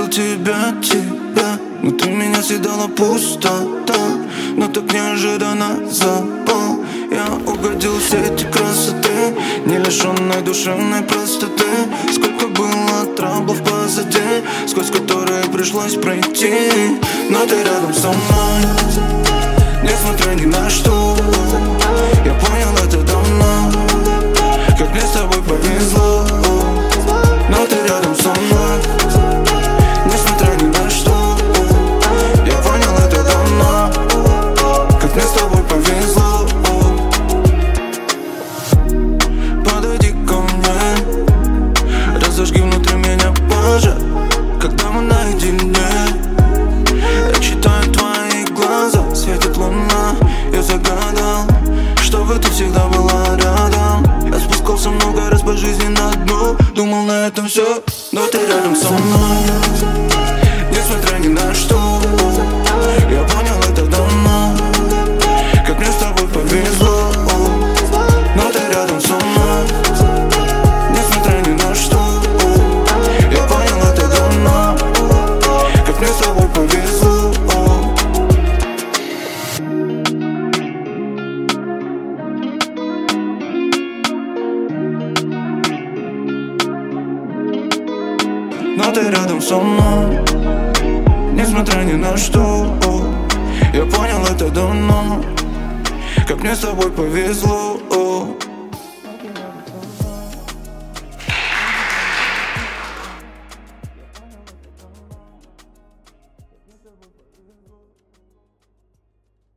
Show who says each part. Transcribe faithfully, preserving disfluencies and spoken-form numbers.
Speaker 1: хотел тебя, тебя, внутри меня съедала пустота, но так неожиданно запал. Я угодил в сети красоты, не лишенной душевной простоты. Сколько было траблов позади, сквозь которые пришлось пройти. Но ты рядом со мной, несмотря ни на что. Я понял это давно, как мне с тобой повезло. Но ты рядом со мной, несмотря ни на что. Я понял это давно, как мне с тобой повезло. Подойди ко мне, разожги внутри меня пожар. Когда мы наедине, я читаю твои глаза, светит луна. Я загадал, чтобы ты всегда была рядом. Я спускался много раз по жизни на дно, думал, на этом все, но ты рядом со мной, несмотря ни на что. Я понял это давно, как мне с тобой повезло. Но ты рядом со мной, несмотря ни на что. Я понял это давно, как мне с тобой повезло. Но ты рядом со мной, несмотря ни на что. Я понял это давно, как мне с тобой повезло.